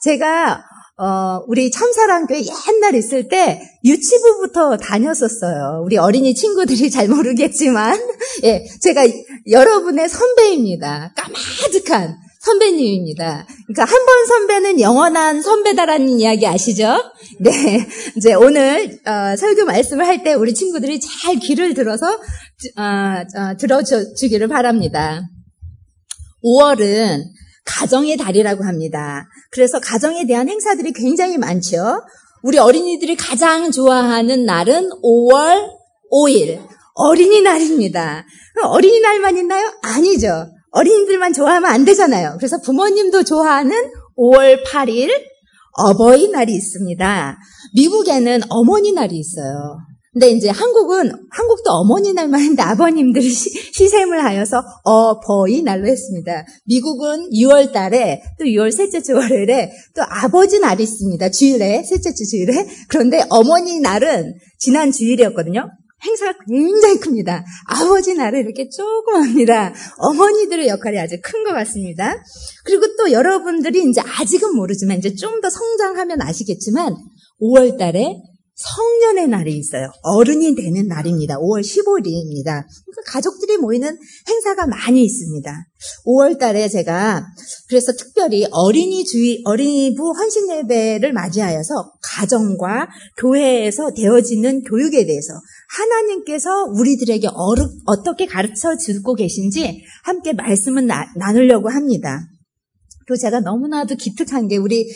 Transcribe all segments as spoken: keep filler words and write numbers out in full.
제가 어, 우리 참사랑교회 옛날 있을 때 유치부부터 다녔었어요. 우리 어린이 친구들이 잘 모르겠지만, 예, 제가 여러분의 선배입니다. 까마득한 선배님입니다. 그러니까 한 번 선배는 영원한 선배다라는 이야기 아시죠? 네, 이제 오늘 어, 설교 말씀을 할 때 우리 친구들이 잘 귀를 들어서 어, 어, 들어주기를 바랍니다. 오월은 가정의 달이라고 합니다. 그래서 가정에 대한 행사들이 굉장히 많죠. 우리 어린이들이 가장 좋아하는 날은 오월 오일 어린이날입니다. 어린이날만 있나요? 아니죠. 어린이들만 좋아하면 안 되잖아요. 그래서 부모님도 좋아하는 오월 팔일 어버이날이 있습니다. 미국에는 어머니날이 있어요. 근데 이제 한국은, 한국도 어머니날만 했는데 아버님들이 시, 시샘을 하여서 어버이날로 했습니다. 미국은 유월 달에 또 유월 셋째 주 월요일에 또 아버지 날이 있습니다. 주일에, 셋째 주 주일에. 그런데 어머니날은 지난 주일이었거든요. 행사가 굉장히 큽니다. 아버지 날은 이렇게 조그맣니다. 어머니들의 역할이 아주 큰 것 같습니다. 그리고 또 여러분들이 이제 아직은 모르지만 이제 좀 더 성장하면 아시겠지만 오월 달에 성년의 날이 있어요. 어른이 되는 날입니다. 오월 십오일입니다. 그러니까 가족들이 모이는 행사가 많이 있습니다. 오월 달에 제가 그래서 특별히 어린이 주의, 어린이부 헌신 예배를 맞이하여서 가정과 교회에서 되어지는 교육에 대해서 하나님께서 우리들에게 어르, 어떻게 가르쳐 주고 계신지 함께 말씀을 나, 나누려고 합니다. 그리고 제가 너무나도 기특한 게 우리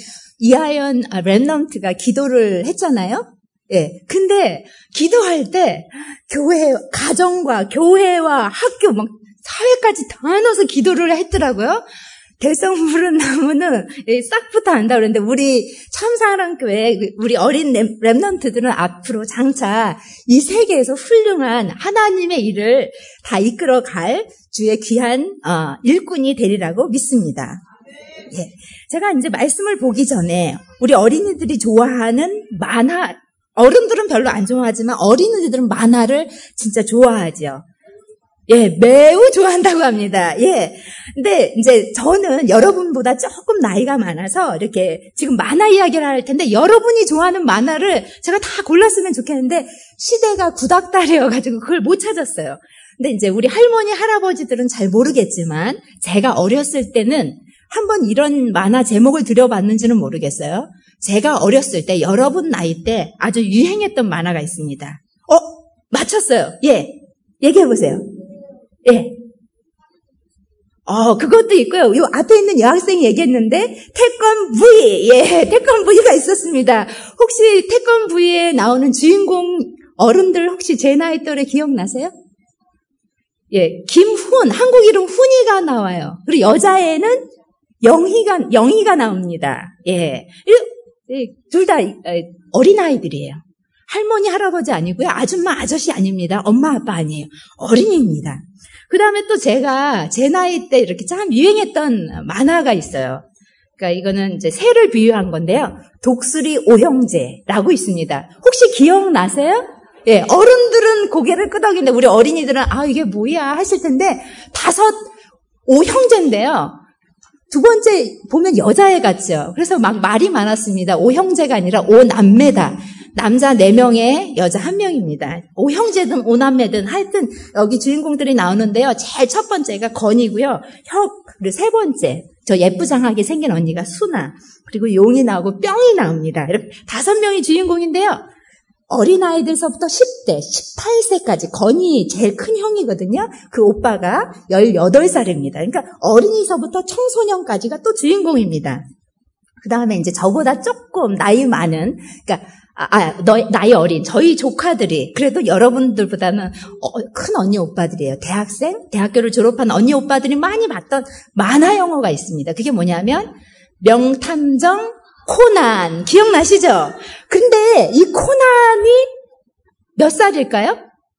이하연 렘넌트가 기도를 했잖아요. 예. 근데 기도할 때 교회, 가정과 교회와 학교, 막 사회까지 다 넣어서 기도를 했더라고요. 대성 푸른 나무는 싹부터 안다 그랬는데 우리 참사랑교회 우리 어린 렘넌트들은 앞으로 장차 이 세계에서 훌륭한 하나님의 일을 다 이끌어갈 주의 귀한 어, 일꾼이 되리라고 믿습니다. 예. 제가 이제 말씀을 보기 전에 우리 어린이들이 좋아하는 만화, 어른들은 별로 안 좋아하지만 어린이들은 만화를 진짜 좋아하죠. 예, 매우 좋아한다고 합니다. 예. 근데 이제 저는 여러분보다 조금 나이가 많아서 이렇게 지금 만화 이야기를 할 텐데 여러분이 좋아하는 만화를 제가 다 골랐으면 좋겠는데 시대가 구닥다리여가지고 그걸 못 찾았어요. 근데 이제 우리 할머니, 할아버지들은 잘 모르겠지만 제가 어렸을 때는 한번 이런 만화 제목을 들여봤는지는 모르겠어요. 제가 어렸을 때 여러분 나이 때 아주 유행했던 만화가 있습니다. 어? 맞췄어요. 예. 얘기해보세요. 예. 어, 그것도 있고요. 요 앞에 있는 여학생이 얘기했는데 태권브이. 예, 태권브이가 있었습니다. 혹시 태권브이에 나오는 주인공 어른들 혹시 제 나이 또래 기억나세요? 예, 김훈. 한국 이름 훈이가 나와요. 그리고 여자애는 영희가, 영희가 나옵니다. 예. 둘 다 어린아이들이에요. 할머니, 할아버지 아니고요. 아줌마, 아저씨 아닙니다. 엄마, 아빠 아니에요. 어린이입니다. 그 다음에 또 제가 제 나이 때 이렇게 참 유행했던 만화가 있어요. 그러니까 이거는 이제 새를 비유한 건데요. 독수리 오형제라고 있습니다. 혹시 기억나세요? 예, 어른들은 고개를 끄덕이는데 우리 어린이들은 아, 이게 뭐야 하실 텐데 다섯 오형제인데요. 두 번째 보면 여자애 같죠. 그래서 막 말이 많았습니다. 오형제가 아니라 오남매다. 남자 네 명에 여자 한 명입니다. 오형제든 오남매든 하여튼 여기 주인공들이 나오는데요. 제일 첫 번째가 건이고요. 혁, 그리고 세 번째 저 예쁘장하게 생긴 언니가 수나, 그리고 용이 나오고 뿅이 나옵니다. 이렇게 다섯 명이 주인공인데요. 어린아이들서부터 십 대, 십팔 세까지 건이 제일 큰 형이거든요. 그 오빠가 열여덟 살입니다. 그러니까 어린이서부터 청소년까지가 또 주인공입니다. 그 다음에 이제 저보다 조금 나이 많은, 그러니까 아, 아 너, 나이 어린 저희 조카들이 그래도 여러분들보다는 어, 큰 언니 오빠들이에요. 대학생, 대학교를 졸업한 언니 오빠들이 많이 봤던 만화 영화가 있습니다. 그게 뭐냐면 명탐정 코난. 기억나시죠? 근데 이 코난이 몇 살일까요?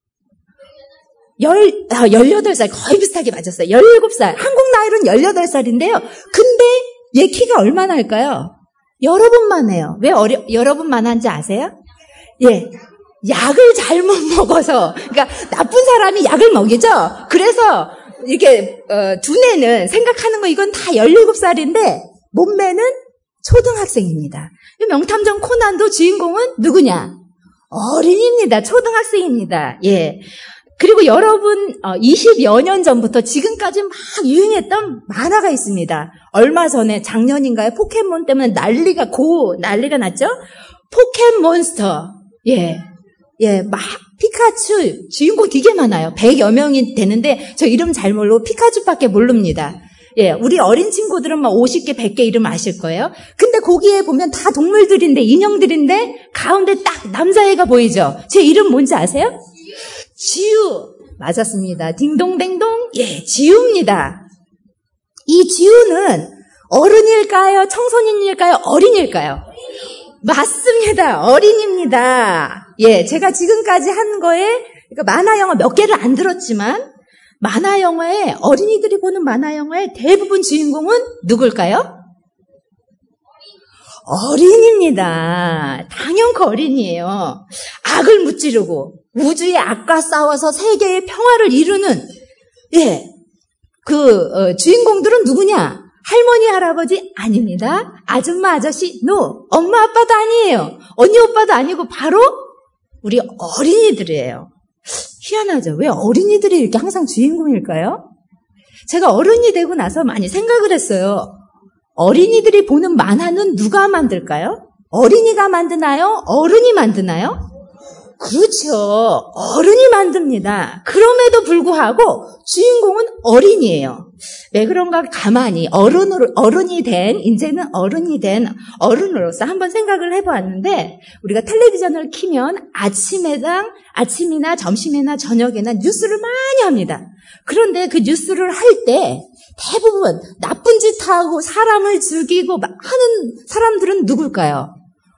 열, 아, 열여덟 살. 거의 비슷하게 맞았어요. 열일곱 살. 한국 나이로는 열여덟 살인데요. 근데 얘 키가 얼마나 할까요? 여러분만 해요. 왜 어려, 여러분만 한지 아세요? 예. 약을 잘못 먹어서. 그러니까 나쁜 사람이 약을 먹이죠? 그래서 이게, 어, 두뇌는 생각하는 거 이건 다 열일곱 살인데 몸매는 초등학생입니다. 명탐정 코난도 주인공은 누구냐? 어린이입니다. 초등학생입니다. 예. 그리고 여러분, 이십여 년 전부터 지금까지 막 유행했던 만화가 있습니다. 얼마 전에 작년인가요? 포켓몬 때문에 난리가, 고, 난리가 났죠? 포켓몬스터. 예. 예, 막 피카츄, 주인공 되게 많아요. 백여 명이 되는데 저 이름 잘 모르고 피카츄밖에 모릅니다. 예, 우리 어린 친구들은 막 오십 개, 백 개 이름 아실 거예요. 근데 거기에 보면 다 동물들인데, 인형들인데 가운데 딱 남자애가 보이죠? 제 이름 뭔지 아세요? 지우. 맞았습니다. 딩동댕동. 예, 지우입니다. 이 지우는 어른일까요? 청소년일까요? 어린일까요? 맞습니다. 어린입니다. 예, 제가 지금까지 한 거에, 그러니까 만화 영화 몇 개를 안 들었지만, 만화 영화에, 어린이들이 보는 만화 영화의 대부분 주인공은 누굴까요? 어린입니다. 당연히 어린이에요. 악을 무찌르고, 우주의 악과 싸워서 세계의 평화를 이루는, 예, 그, 어, 주인공들은 누구냐? 할머니, 할아버지? 아닙니다. 아줌마, 아저씨? 노. 엄마, 아빠도 아니에요. 언니, 오빠도 아니고 바로 우리 어린이들이에요. 희한하죠? 왜 어린이들이 이렇게 항상 주인공일까요? 제가 어른이 되고 나서 많이 생각을 했어요. 어린이들이 보는 만화는 누가 만들까요? 어린이가 만드나요? 어른이 만드나요? 그렇죠. 어른이 만듭니다. 그럼에도 불구하고 주인공은 어린이에요. 왜 그런가 가만히 어른으로, 어른이 된, 이제는 어른이 된 어른으로서 한번 생각을 해보았는데, 우리가 텔레비전을 켜면 아침에당, 아침이나 점심이나 저녁에나 뉴스를 많이 합니다. 그런데 그 뉴스를 할 때 대부분 나쁜 짓 하고 사람을 죽이고 하는 사람들은 누굴까요?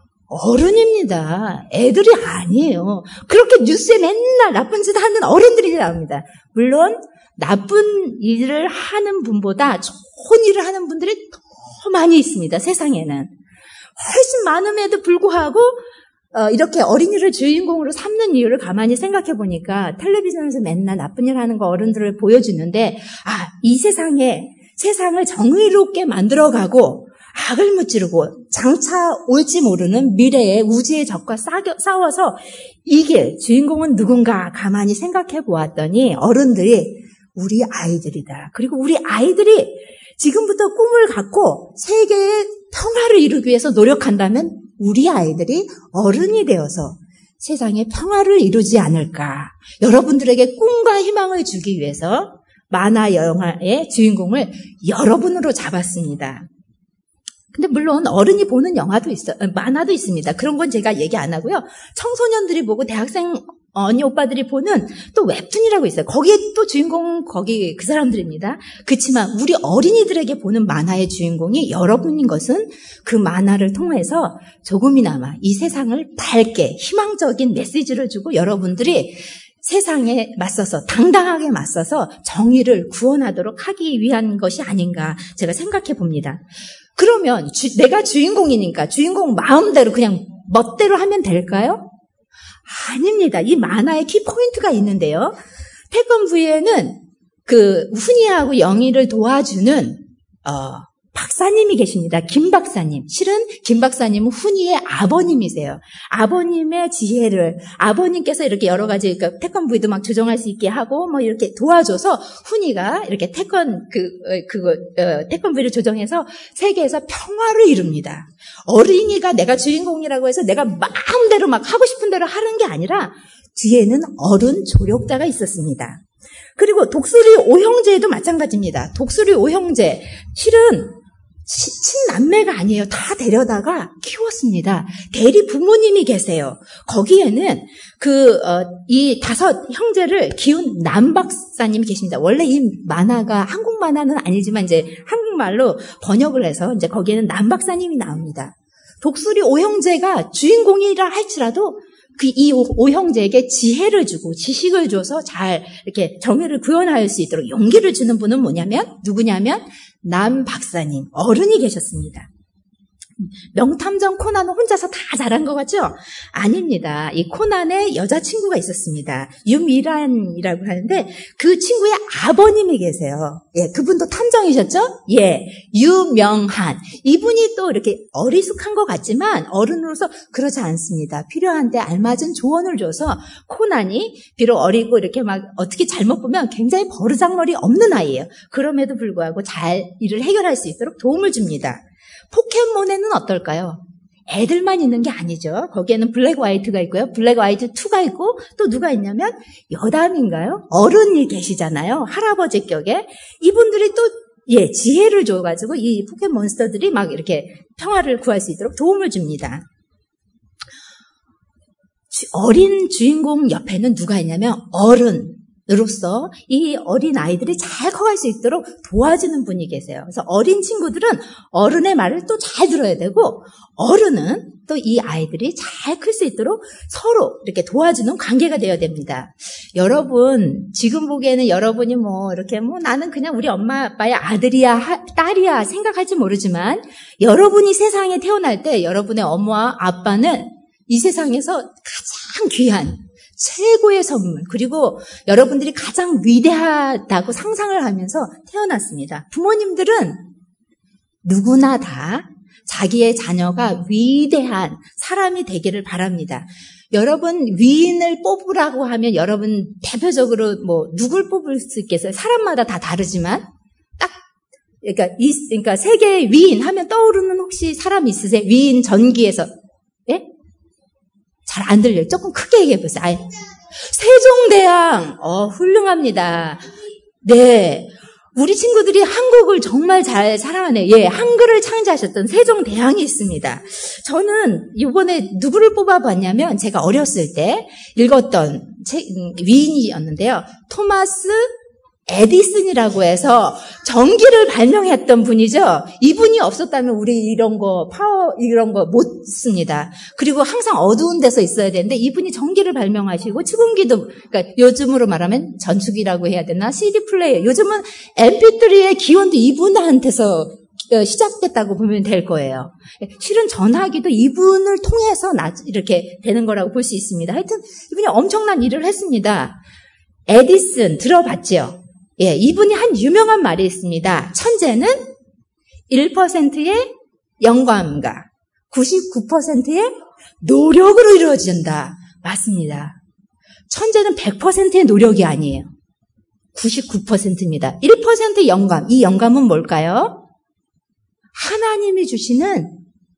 어른입니다. 애들이 아니에요. 그렇게 뉴스에 맨날 나쁜 짓 하는 어른들이 나옵니다. 물론 나쁜 일을 하는 분보다 좋은 일을 하는 분들이 더 많이 있습니다. 세상에는. 훨씬 많음에도 불구하고 어, 이렇게 어린이를 주인공으로 삼는 이유를 가만히 생각해 보니까 텔레비전에서 맨날 나쁜 일 하는 거 어른들을 보여주는데, 아, 이 세상에 세상을 정의롭게 만들어가고 악을 무찌르고 장차 올지 모르는 미래의 우주의 적과 싸워서 이길 주인공은 누군가 가만히 생각해 보았더니 어른들이 우리 아이들이다. 그리고 우리 아이들이 지금부터 꿈을 갖고 세계의 평화를 이루기 위해서 노력한다면 우리 아이들이 어른이 되어서 세상의 평화를 이루지 않을까. 여러분들에게 꿈과 희망을 주기 위해서 만화 영화의 주인공을 여러분으로 잡았습니다. 근데 물론 어른이 보는 영화도 있어, 만화도 있습니다. 그런 건 제가 얘기 안 하고요. 청소년들이 보고 대학생 언니 오빠들이 보는 또 웹툰이라고 있어요. 거기에 또 주인공은 거기 그 사람들입니다. 그렇지만 우리 어린이들에게 보는 만화의 주인공이 여러분인 것은 그 만화를 통해서 조금이나마 이 세상을 밝게 희망적인 메시지를 주고 여러분들이 세상에 맞서서 당당하게 맞서서 정의를 구원하도록 하기 위한 것이 아닌가 제가 생각해 봅니다. 그러면 주, 내가 주인공이니까 주인공 마음대로 그냥 멋대로 하면 될까요? 아닙니다. 이 만화에 키포인트가 있는데요. 태권브이에는 그 훈이하고 영희를 도와주는 어, 박사님이 계십니다. 김 박사님. 실은 김 박사님은 훈이의 아버님이세요. 아버님의 지혜를 아버님께서 이렇게 여러 가지 그러니까 태권브이도 막 조정할 수 있게 하고 뭐 이렇게 도와줘서 훈이가 이렇게 태권 그 그거 어, 태권브이를 조정해서 세계에서 평화를 이룹니다. 어린이가 내가 주인공이라고 해서 내가 마음대로 막 하고 싶은 대로 하는 게 아니라 뒤에는 어른 조력자가 있었습니다. 그리고 독수리 오형제도 마찬가지입니다. 독수리 오형제 실은 친남매가 아니에요. 다 데려다가 키웠습니다. 대리 부모님이 계세요. 거기에는 그, 어, 이 다섯 형제를 키운 남 박사님이 계십니다. 원래 이 만화가 한국 만화는 아니지만 이제 한국말로 번역을 해서 이제 거기에는 남 박사님이 나옵니다. 독수리 오형제가 주인공이라 할지라도 그 이 오형제에게 지혜를 주고 지식을 줘서 잘 이렇게 정의를 구현할 수 있도록 용기를 주는 분은 뭐냐면 누구냐면 남 박사님 어른이 계셨습니다. 명탐정 코난은 혼자서 다 잘한 것 같죠? 아닙니다. 이 코난의 여자친구가 있었습니다. 유미란이라고 하는데 그 친구의 아버님이 계세요. 예, 그분도 탐정이셨죠? 예, 유명한. 이분이 또 이렇게 어리숙한 것 같지만 어른으로서 그러지 않습니다. 필요한데 알맞은 조언을 줘서 코난이 비록 어리고 이렇게 막 어떻게 잘못 보면 굉장히 버르장머리 없는 아이예요. 그럼에도 불구하고 잘 일을 해결할 수 있도록 도움을 줍니다. 포켓몬에는 어떨까요? 애들만 있는 게 아니죠. 거기에는 블랙 화이트가 있고요. 블랙 화이트 투가 있고 또 누가 있냐면 여담인가요? 어른이 계시잖아요. 할아버지 격에. 이분들이 또 예, 지혜를 줘가지고 이 포켓몬스터들이 막 이렇게 평화를 구할 수 있도록 도움을 줍니다. 어린 주인공 옆에는 누가 있냐면 어른. 으로서 이 어린 아이들이 잘 커갈 수 있도록 도와주는 분이 계세요. 그래서 어린 친구들은 어른의 말을 또 잘 들어야 되고 어른은 또 이 아이들이 잘 클 수 있도록 서로 이렇게 도와주는 관계가 되어야 됩니다. 여러분 지금 보기에는 여러분이 뭐 이렇게 뭐 나는 그냥 우리 엄마 아빠의 아들이야 딸이야 생각할지 모르지만 여러분이 세상에 태어날 때 여러분의 엄마와 아빠는 이 세상에서 가장 귀한 최고의 선물, 그리고 여러분들이 가장 위대하다고 상상을 하면서 태어났습니다. 부모님들은 누구나 다 자기의 자녀가 위대한 사람이 되기를 바랍니다. 여러분 위인을 뽑으라고 하면 여러분 대표적으로 뭐 누굴 뽑을 수 있겠어요? 사람마다 다 다르지만 딱 그러니까 이 그러니까 세계의 위인 하면 떠오르는 혹시 사람 있으세요? 위인 전기에서 예? 잘 안 들려요. 조금 크게 얘기해 보세요. 아이, 세종대왕, 어, 훌륭합니다. 네. 우리 친구들이 한국을 정말 잘 사랑하네. 예, 한글을 창제하셨던 세종대왕이 있습니다. 저는 이번에 누구를 뽑아봤냐면 제가 어렸을 때 읽었던 책, 위인이었는데요. 토마스 에디슨이라고 해서 전기를 발명했던 분이죠. 이분이 없었다면 우리 이런 거 파워 이런 거 못 씁니다. 그리고 항상 어두운 데서 있어야 되는데 이분이 전기를 발명하시고 지금기도 그러니까 요즘으로 말하면 전축이라고 해야 되나 씨디 플레이어. 요즘은 엠피쓰리의 기원도 이분한테서 시작됐다고 보면 될 거예요. 실은 전화기도 이분을 통해서 이렇게 되는 거라고 볼 수 있습니다. 하여튼 이분이 엄청난 일을 했습니다. 에디슨 들어봤죠? 예, 이분이 한 유명한 말이 있습니다. 천재는 일 퍼센트의 영감과 구십구 퍼센트의 노력으로 이루어진다. 맞습니다. 천재는 백 퍼센트의 노력이 아니에요. 구십구 퍼센트입니다. 일 퍼센트 영감. 이 영감은 뭘까요? 하나님이 주시는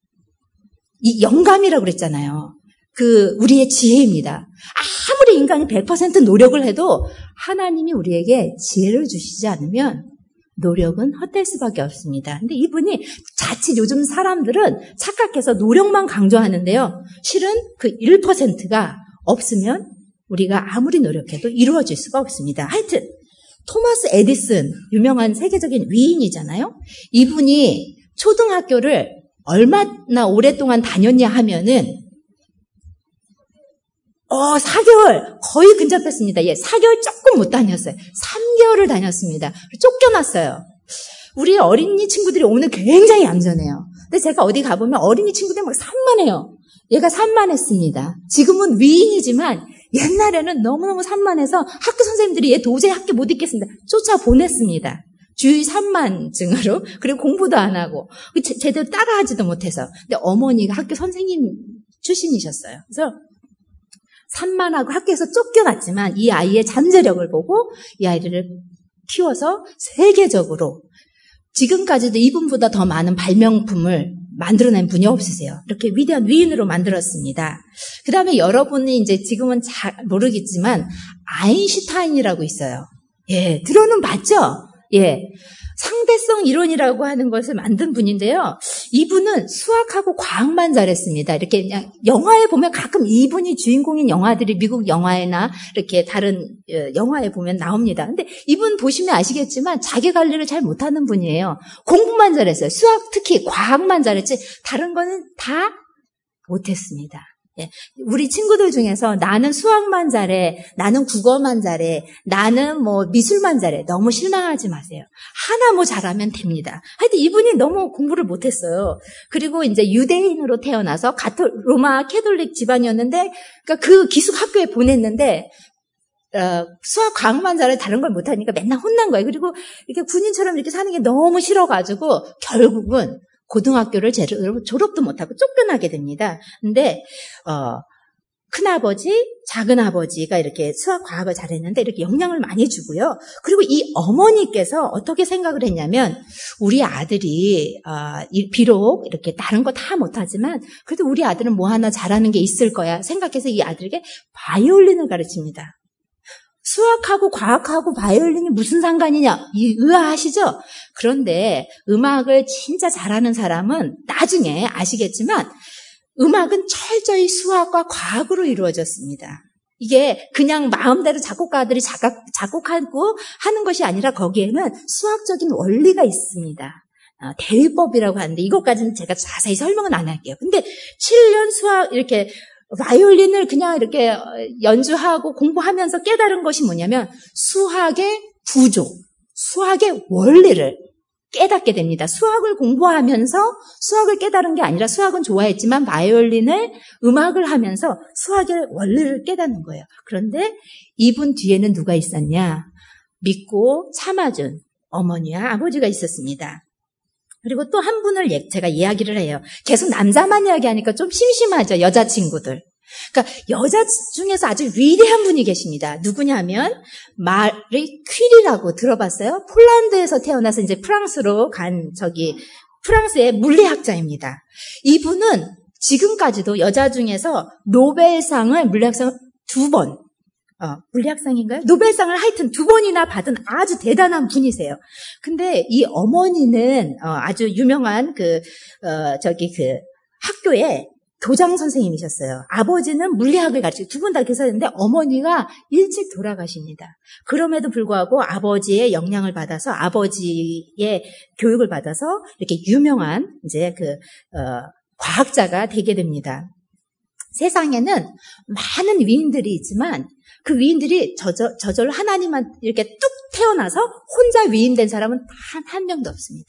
이 영감이라고 그랬잖아요. 그 우리의 지혜입니다. 아무리 인간이 백 퍼센트 노력을 해도 하나님이 우리에게 지혜를 주시지 않으면 노력은 헛될 수밖에 없습니다. 근데 이분이 자칫 요즘 사람들은 착각해서 노력만 강조하는데요. 실은 그 일 퍼센트가 없으면 우리가 아무리 노력해도 이루어질 수가 없습니다. 하여튼 토마스 에디슨 유명한 세계적인 위인이잖아요. 이분이 초등학교를 얼마나 오랫동안 다녔냐 하면은 어, 사 개월 거의 근접했습니다. 예, 사 개월 조금 못 다녔어요. 삼 개월을 다녔습니다. 쫓겨났어요. 우리 어린이 친구들이 오늘 굉장히 얌전해요. 근데 제가 어디 가보면 어린이 친구들이 막 산만해요. 얘가 산만했습니다. 지금은 위인이지만 옛날에는 너무너무 산만해서 학교 선생님들이 얘 도저히 학교 못 있겠습니다. 쫓아보냈습니다. 주의 산만증으로. 그리고 공부도 안 하고 제, 제대로 따라하지도 못해서. 근데 어머니가 학교 선생님 출신이셨어요. 그래서 산만하고 학교에서 쫓겨났지만 이 아이의 잠재력을 보고 이 아이를 키워서 세계적으로 지금까지도 이분보다 더 많은 발명품을 만들어낸 분이 없으세요. 이렇게 위대한 위인으로 만들었습니다. 그 다음에 여러분이 이제 지금은 잘 모르겠지만 아인슈타인이라고 있어요. 예, 들어는 봤죠? 예. 상대성 이론이라고 하는 것을 만든 분인데요. 이분은 수학하고 과학만 잘했습니다. 이렇게 그냥 영화에 보면 가끔 이분이 주인공인 영화들이 미국 영화나 이렇게 다른 영화에 보면 나옵니다. 근데 이분 보시면 아시겠지만 자기 관리를 잘 못하는 분이에요. 공부만 잘했어요. 수학 특히 과학만 잘했지 다른 거는 다 못했습니다. 예, 우리 친구들 중에서 나는 수학만 잘해, 나는 국어만 잘해, 나는 뭐 미술만 잘해. 너무 실망하지 마세요. 하나 뭐 잘하면 됩니다. 하여튼 이분이 너무 공부를 못했어요. 그리고 이제 유대인으로 태어나서 가톨, 로마 캐톨릭 집안이었는데, 그러니까 그 기숙 학교에 보냈는데, 어, 수학 과학만 잘해 다른 걸 못하니까 맨날 혼난 거예요. 그리고 이렇게 군인처럼 이렇게 사는 게 너무 싫어가지고 결국은 고등학교를 졸업도 못하고 쫓겨나게 됩니다. 근데 어, 큰아버지, 작은아버지가 이렇게 수학, 과학을 잘했는데 이렇게 영향을 많이 주고요. 그리고 이 어머니께서 어떻게 생각을 했냐면 우리 아들이 어, 비록 이렇게 다른 거 다 못하지만 그래도 우리 아들은 뭐 하나 잘하는 게 있을 거야 생각해서 이 아들에게 바이올린을 가르칩니다. 수학하고 과학하고 바이올린이 무슨 상관이냐 의아하시죠? 그런데 음악을 진짜 잘하는 사람은 나중에 아시겠지만 음악은 철저히 수학과 과학으로 이루어졌습니다. 이게 그냥 마음대로 작곡가들이 작곡, 작곡하고 하는 것이 아니라 거기에는 수학적인 원리가 있습니다. 어, 대위법이라고 하는데 이것까지는 제가 자세히 설명은 안 할게요. 근데 칠 년 수학 이렇게 바이올린을 그냥 이렇게 연주하고 공부하면서 깨달은 것이 뭐냐면 수학의 구조, 수학의 원리를 깨닫게 됩니다. 수학을 공부하면서 수학을 깨달은 게 아니라 수학은 좋아했지만 바이올린을 음악을 하면서 수학의 원리를 깨닫는 거예요. 그런데 이분 뒤에는 누가 있었냐? 믿고 참아준 어머니와 아버지가 있었습니다. 그리고 또 한 분을 제가 이야기를 해요. 계속 남자만 이야기하니까 좀 심심하죠. 여자친구들. 그러니까 여자 중에서 아주 위대한 분이 계십니다. 누구냐면 마리 퀴리라고 들어봤어요? 폴란드에서 태어나서 이제 프랑스로 간 저기 프랑스의 물리학자입니다. 이분은 지금까지도 여자 중에서 노벨상을 물리학상 두 번 어, 물리학상인가요? 노벨상을 하여튼 두 번이나 받은 아주 대단한 분이세요. 근데 이 어머니는 어, 아주 유명한 그 어, 저기 그 학교에 교장 선생님이셨어요. 아버지는 물리학을 가르치고 두 분 다 교사였는데 어머니가 일찍 돌아가십니다. 그럼에도 불구하고 아버지의 영향을 받아서 아버지의 교육을 받아서 이렇게 유명한 이제 그 어, 과학자가 되게 됩니다. 세상에는 많은 위인들이 있지만 그 위인들이 저절, 저절로 하나님만 이렇게 뚝 태어나서 혼자 위인된 사람은 단 한 명도 없습니다.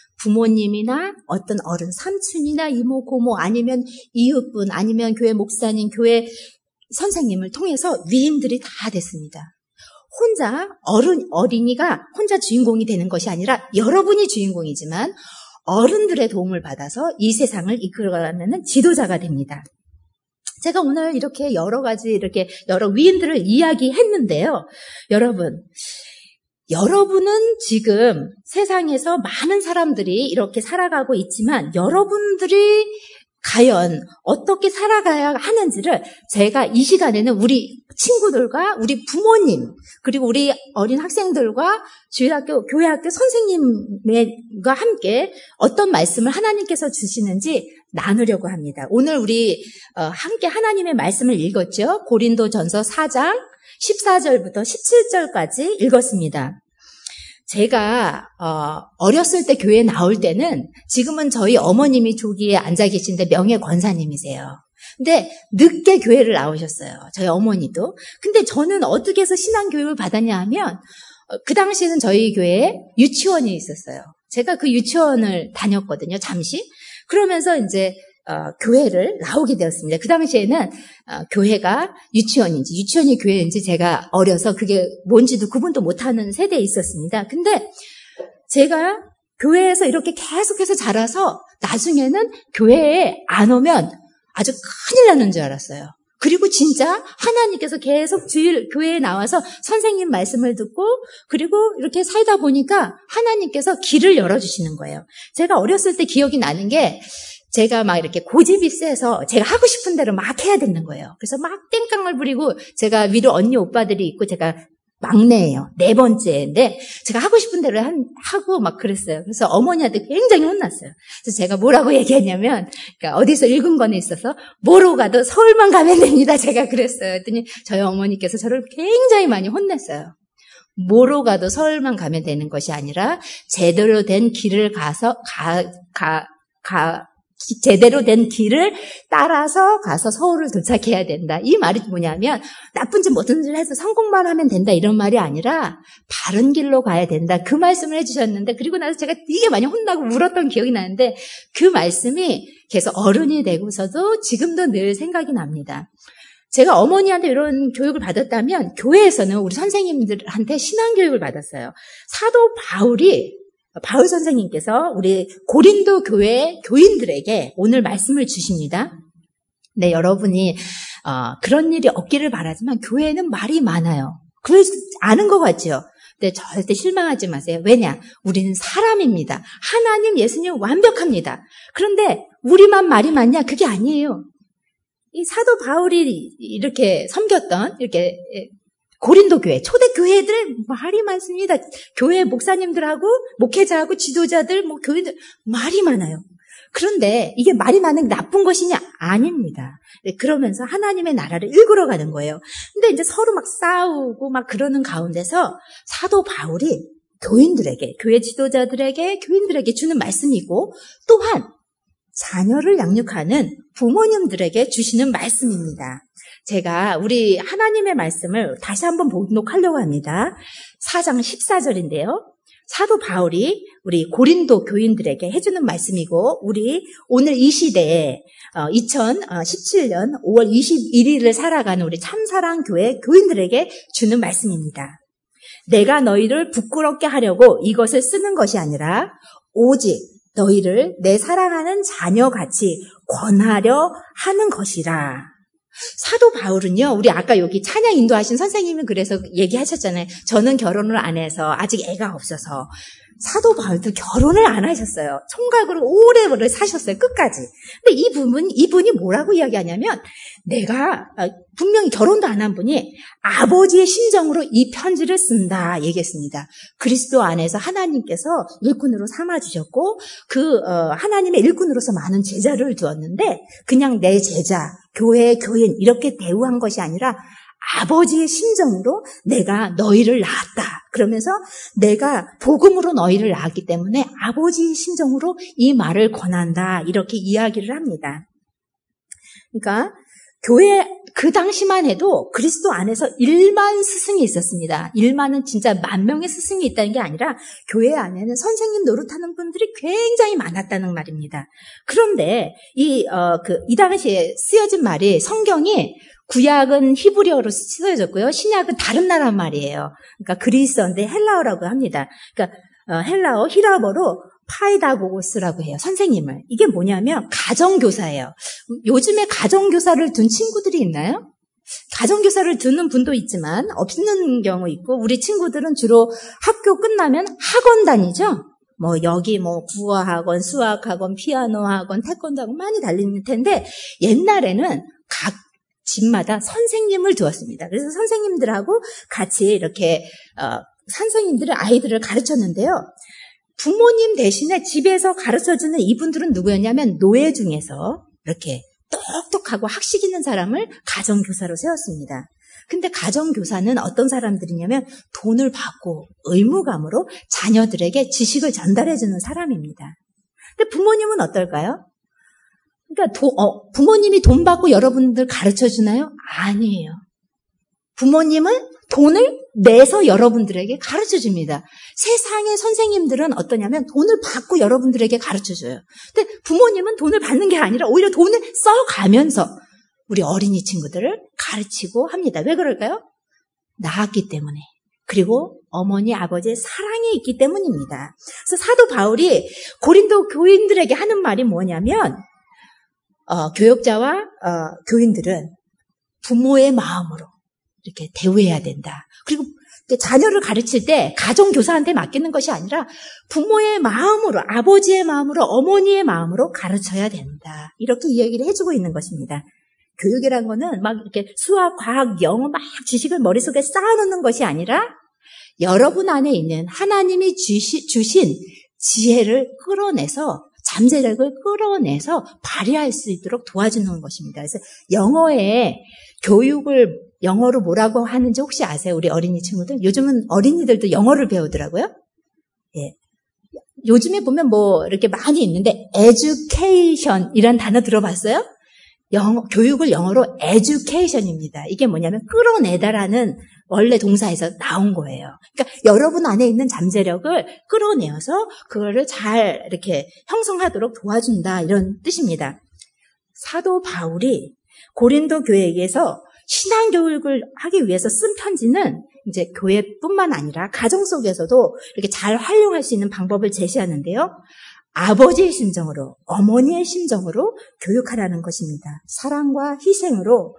부모님이나 어떤 어른, 삼촌이나 이모, 고모, 아니면 이웃분, 아니면 교회 목사님, 교회 선생님을 통해서 위인들이 다 됐습니다. 혼자 어른, 어린이가 혼자 주인공이 되는 것이 아니라 여러분이 주인공이지만 어른들의 도움을 받아서 이 세상을 이끌어가는 지도자가 됩니다. 제가 오늘 이렇게 여러 가지 이렇게 여러 위인들을 이야기했는데요. 여러분, 여러분은 지금 세상에서 많은 사람들이 이렇게 살아가고 있지만 여러분들이 과연 어떻게 살아가야 하는지를 제가 이 시간에는 우리 친구들과 우리 부모님 그리고 우리 어린 학생들과 주일학교, 교회학교 선생님과 함께 어떤 말씀을 하나님께서 주시는지 나누려고 합니다. 오늘 우리 함께 하나님의 말씀을 읽었죠. 고린도전서 사 장 십사 절부터 십칠 절까지 읽었습니다. 제가 어, 어렸을 때 교회에 나올 때는 지금은 저희 어머님이 조기에 앉아 계신데 명예 권사님이세요. 근데 늦게 교회를 나오셨어요. 저희 어머니도. 근데 저는 어떻게 해서 신앙교육을 받았냐 하면 그 당시에는 저희 교회에 유치원이 있었어요. 제가 그 유치원을 다녔거든요. 잠시. 그러면서 이제 어, 교회를 나오게 되었습니다. 그 당시에는 어, 교회가 유치원인지 유치원이 교회인지 제가 어려서 그게 뭔지도 구분도 못하는 세대에 있었습니다. 근데 제가 교회에서 이렇게 계속해서 자라서 나중에는 교회에 안 오면 아주 큰일 나는 줄 알았어요. 그리고 진짜 하나님께서 계속 주일 교회에 나와서 선생님 말씀을 듣고 그리고 이렇게 살다 보니까 하나님께서 길을 열어주시는 거예요. 제가 어렸을 때 기억이 나는 게 제가 막 이렇게 고집이 세서 제가 하고 싶은 대로 막 해야 되는 거예요. 그래서 막 땡깡을 부리고 제가 위로 언니 오빠들이 있고 제가 막내예요. 네 번째인데 제가 하고 싶은 대로 한, 하고 막 그랬어요. 그래서 어머니한테 굉장히 혼났어요. 그래서 제가 뭐라고 얘기했냐면 그러니까 어디서 읽은 거는 있어서 뭐로 가도 서울만 가면 됩니다. 제가 그랬어요. 그랬더니 저희 어머니께서 저를 굉장히 많이 혼냈어요. 뭐로 가도 서울만 가면 되는 것이 아니라 제대로 된 길을 가서 가, 가, 가 기, 제대로 된 길을 따라서 가서 서울을 도착해야 된다. 이 말이 뭐냐면 나쁜 짓 뭐든 지 해서 성공만 하면 된다 이런 말이 아니라 바른 길로 가야 된다. 그 말씀을 해주셨는데 그리고 나서 제가 되게 많이 혼나고 울었던 기억이 나는데 그 말씀이 계속 어른이 되고서도 지금도 늘 생각이 납니다. 제가 어머니한테 이런 교육을 받았다면 교회에서는 우리 선생님들한테 신앙교육을 받았어요. 사도 바울이 바울 선생님께서 우리 고린도 교회 교인들에게 오늘 말씀을 주십니다. 네, 여러분이 어, 그런 일이 없기를 바라지만 교회는 말이 많아요. 그걸 아는 것 같죠? 근데 절대 실망하지 마세요. 왜냐? 우리는 사람입니다. 하나님, 예수님 완벽합니다. 그런데 우리만 말이 많냐? 그게 아니에요. 이 사도 바울이 이렇게 섬겼던 이렇게 고린도 교회, 초대 교회들 말이 많습니다. 교회 목사님들하고 목회자하고 지도자들, 뭐 교회들 말이 많아요. 그런데 이게 말이 많은 게 나쁜 것이냐? 아닙니다. 그러면서 하나님의 나라를 일구러 가는 거예요. 근데 이제 서로 막 싸우고 막 그러는 가운데서 사도 바울이 교인들에게, 교회 지도자들에게, 교인들에게 주는 말씀이고 또한 자녀를 양육하는 부모님들에게 주시는 말씀입니다. 제가 우리 하나님의 말씀을 다시 한번 봉독하려고 합니다. 사 장 십사 절인데요. 사도 바울이 우리 고린도 교인들에게 해주는 말씀이고 우리 오늘 이 시대에 이천십칠 년 오월 이십일일을 살아가는 우리 참사랑 교회 교인들에게 주는 말씀입니다. 내가 너희를 부끄럽게 하려고 이것을 쓰는 것이 아니라 오직 너희를 내 사랑하는 자녀같이 권하려 하는 것이라. 사도 바울은요, 우리 아까 여기 찬양 인도하신 선생님이 그래서 얘기하셨잖아요. 저는 결혼을 안 해서 아직 애가 없어서. 사도 바울도 결혼을 안 하셨어요. 총각으로 오래 사셨어요. 끝까지. 근데 이 부분, 이분이 뭐라고 이야기하냐면, 내가 분명히 결혼도 안 한 분이 아버지의 심정으로 이 편지를 쓴다 얘기했습니다. 그리스도 안에서 하나님께서 일꾼으로 삼아주셨고, 그 어, 하나님의 일꾼으로서 많은 제자를 두었는데, 그냥 내 제자, 교회 교인 이렇게 대우한 것이 아니라 아버지의 심정으로 내가 너희를 낳았다. 그러면서 내가 복음으로 너희를 낳았기 때문에 아버지의 심정으로 이 말을 권한다. 이렇게 이야기를 합니다. 그러니까 교회 그 당시만 해도 그리스도 안에서 일만 스승이 있었습니다. 일만은 진짜 만 명의 스승이 있다는 게 아니라 교회 안에는 선생님 노릇하는 분들이 굉장히 많았다는 말입니다. 그런데 이, 어, 그, 이 당시에 쓰여진 말이 성경이 구약은 히브리어로 쓰여졌고요. 신약은 다른 나라 말이에요. 그러니까 그리스어인데 헬라어라고 합니다. 그러니까 어, 헬라어, 히라버로 파이다고스라고 해요. 선생님을. 이게 뭐냐면 가정교사예요. 요즘에 가정교사를 둔 친구들이 있나요? 가정교사를 두는 분도 있지만 없는 경우 있고 우리 친구들은 주로 학교 끝나면 학원 다니죠. 뭐 여기 뭐 국어학원, 수학학원, 피아노학원, 태권도학원 많이 다닐 텐데 옛날에는 각 집마다 선생님을 두었습니다. 그래서 선생님들하고 같이 이렇게 어, 선생님들은 아이들을 가르쳤는데요. 부모님 대신에 집에서 가르쳐주는 이분들은 누구였냐면 노예 중에서 이렇게 똑똑하고 학식 있는 사람을 가정교사로 세웠습니다. 근데 가정교사는 어떤 사람들이냐면 돈을 받고 의무감으로 자녀들에게 지식을 전달해주는 사람입니다. 근데 부모님은 어떨까요? 그러니까 도, 어, 부모님이 돈 받고 여러분들 가르쳐주나요? 아니에요. 부모님은 돈을 내서 여러분들에게 가르쳐줍니다. 세상의 선생님들은 어떠냐면 돈을 받고 여러분들에게 가르쳐줘요. 근데 부모님은 돈을 받는 게 아니라 오히려 돈을 써가면서 우리 어린이 친구들을 가르치고 합니다. 왜 그럴까요? 낳았기 때문에. 그리고 어머니, 아버지의 사랑이 있기 때문입니다. 그래서 사도 바울이 고린도 교인들에게 하는 말이 뭐냐면 어, 교역자와 어, 교인들은 부모의 마음으로 이렇게 대우해야 된다. 그리고 자녀를 가르칠 때 가정교사한테 맡기는 것이 아니라 부모의 마음으로, 아버지의 마음으로, 어머니의 마음으로 가르쳐야 된다. 이렇게 이야기를 해주고 있는 것입니다. 교육이란 거는 막 이렇게 수학, 과학, 영어 막 지식을 머릿속에 쌓아놓는 것이 아니라 여러분 안에 있는 하나님이 주시, 주신 지혜를 끌어내서 잠재력을 끌어내서 발휘할 수 있도록 도와주는 것입니다. 그래서 영어에 교육을 영어로 뭐라고 하는지 혹시 아세요? 우리 어린이 친구들? 요즘은 어린이들도 영어를 배우더라고요. 예. 요즘에 보면 뭐 이렇게 많이 있는데 education이란 단어 들어봤어요? 영어, 교육을 영어로 education입니다. 이게 뭐냐면 끌어내다라는 원래 동사에서 나온 거예요. 그러니까 여러분 안에 있는 잠재력을 끌어내어서 그거를 잘 이렇게 형성하도록 도와준다 이런 뜻입니다. 사도 바울이 고린도 교회에게서 신앙교육을 하기 위해서 쓴 편지는 이제 교회뿐만 아니라 가정 속에서도 이렇게 잘 활용할 수 있는 방법을 제시하는데요. 아버지의 심정으로, 어머니의 심정으로 교육하라는 것입니다. 사랑과 희생으로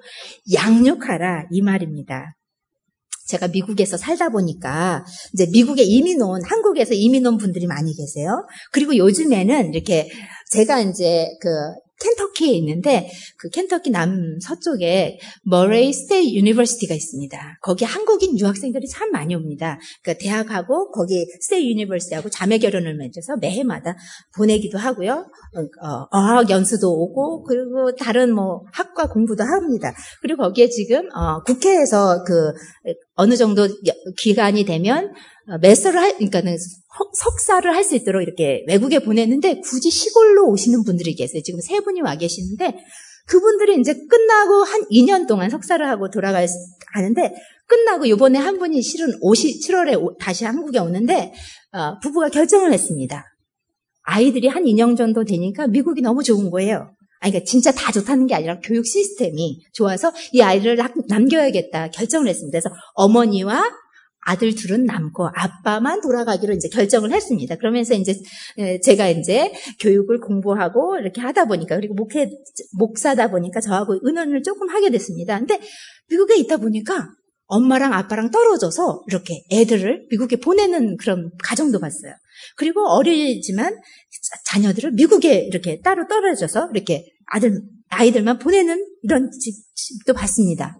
양육하라 이 말입니다. 제가 미국에서 살다 보니까 이제 미국에 이민 온, 한국에서 이민 온 분들이 많이 계세요. 그리고 요즘에는 이렇게 제가 이제 그 켄터키에 있는데 그 켄터키 남서쪽에 머레이 스테이트 유니버시티가 있습니다. 거기 한국인 유학생들이 참 많이 옵니다. 그러니까 대학하고 거기 스테이트 유니버시티하고 자매 결혼을 맺어서 매해마다 보내기도 하고요. 어, 어학 연수도 오고 그리고 다른 뭐 학과 공부도 합니다. 그리고 거기에 지금 어, 국회에서 그 어느 정도 기간이 되면 메스터를 할, 그러니까는 석사를 할 수 있도록 이렇게 외국에 보냈는데 굳이 시골로 오시는 분들이 계세요. 지금 세 분이 와 계시는데 그분들이 이제 끝나고 한 이 년 동안 석사를 하고 돌아가는데 끝나고 이번에 한 분이 실은 칠월에 다시 한국에 오는데 어, 부부가 결정을 했습니다. 아이들이 한 이 년 정도 되니까 미국이 너무 좋은 거예요. 아니, 그러니까 진짜 다 좋다는 게 아니라 교육 시스템이 좋아서 이 아이를 남겨야겠다 결정을 했습니다. 그래서 어머니와 아들 둘은 남고 아빠만 돌아가기로 이제 결정을 했습니다. 그러면서 이제 제가 이제 교육을 공부하고 이렇게 하다 보니까 그리고 목회 목사다 보니까 저하고 의논을 조금 하게 됐습니다. 근데 미국에 있다 보니까 엄마랑 아빠랑 떨어져서 이렇게 애들을 미국에 보내는 그런 가정도 봤어요. 그리고 어리지만 자녀들을 미국에 이렇게 따로 떨어져서 이렇게 아들 아이들만 보내는 이런 집도 봤습니다.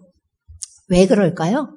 왜 그럴까요?